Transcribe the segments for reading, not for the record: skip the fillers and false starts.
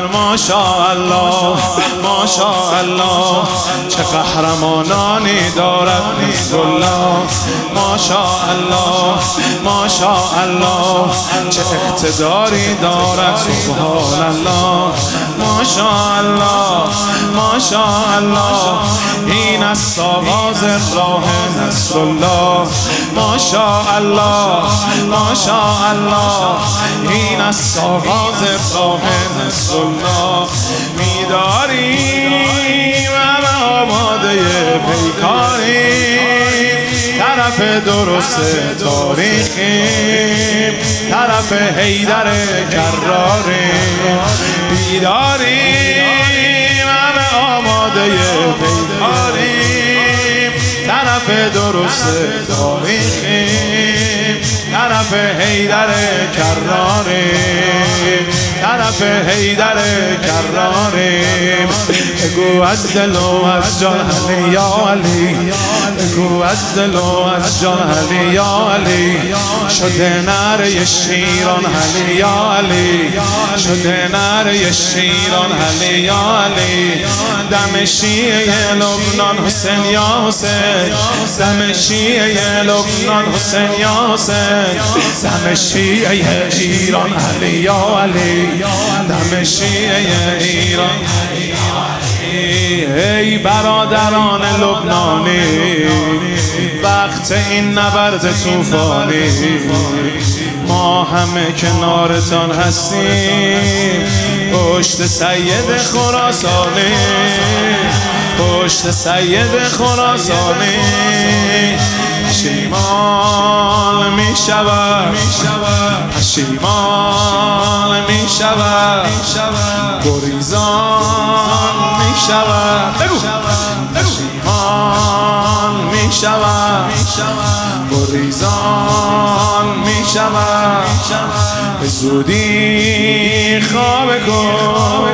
ماشاءالله ماشاءالله چه قهرمانانی دارد نصرالله ماشاءالله ماشاءالله چه اقتداری دارد سبحان الله ماشاءالله ماشاءالله این است آغاز راه نصرالله ماشاءالله ماشاءالله این است آغاز راه نصرالله می‌داریم و آماده پیکاریم طرف درست تاریخیم طرف حیدر کراریم بیداریم همه آماده پیکاریم طرف درست تاریخیم طرف حیدر کراریم طرف حیدر کراریم بگو از دل و از جان علی یا علی بگو از دل و از جان علی یا علی شده نره شیران علی یا علی شده نره شیران علی یا علی دم شیعه لبنان حسین یا حسین دم شیعه لبنان حسین یا حسین دم شیعه ایران علی یا علی دم شیعه ایران ای برادران لبنانی وقت این نبرد طوفانی ما همه کنارتان هستیم پشت سید خراسانی پشت سید خراسانی پشیمان می شود پشیمان می شود گریزان می شود پشیمان می شود گریزان می شود به زودی خواب کن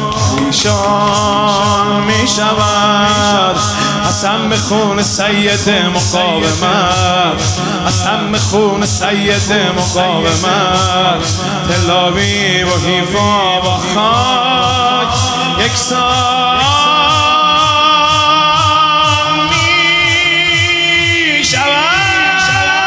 ایشان می شود قسم به خون سید مقاومت قسم به خون سید مقاومت تل آویو و حیفا و خاک یکسان می شود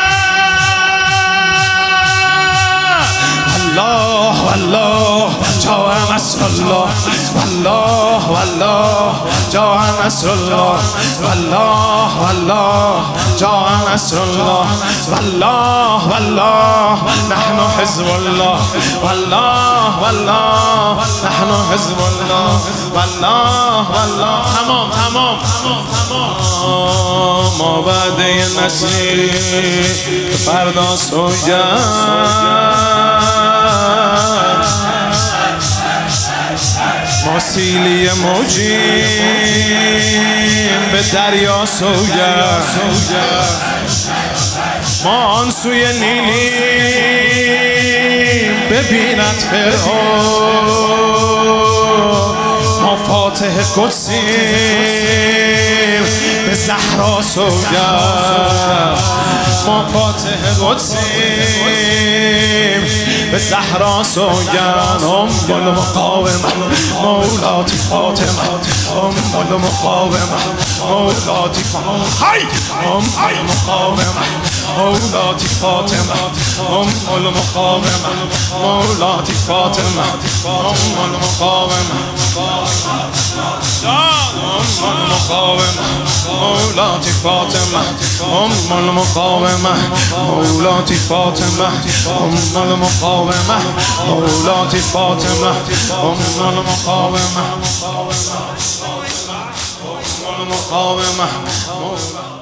الله والله جا نصرالله والله والله جا نصرالله والله والله جا نصرالله والله والله نحن حزب الله والله والله نحن حزب الله والله والله تمام تمام ما بعد نسلی فردا سوگند ما سیلی موجیم به دریا سوگند ما آن سوی نیلیم ببیند فرعون ما فاتح قدسیم به زهرا سوگند ما فاتح قدسیم به زهرا سوگند المقاومه مولات فاطمه المقاومه مولات فاطمه المقاومه مولات فاطمه المقاومه مولات فاطمه المقاومه المقاومه مولات فاطمه المقاومه مولات فاطمه المقاومه مولات فاطمه المقاومه المقاومه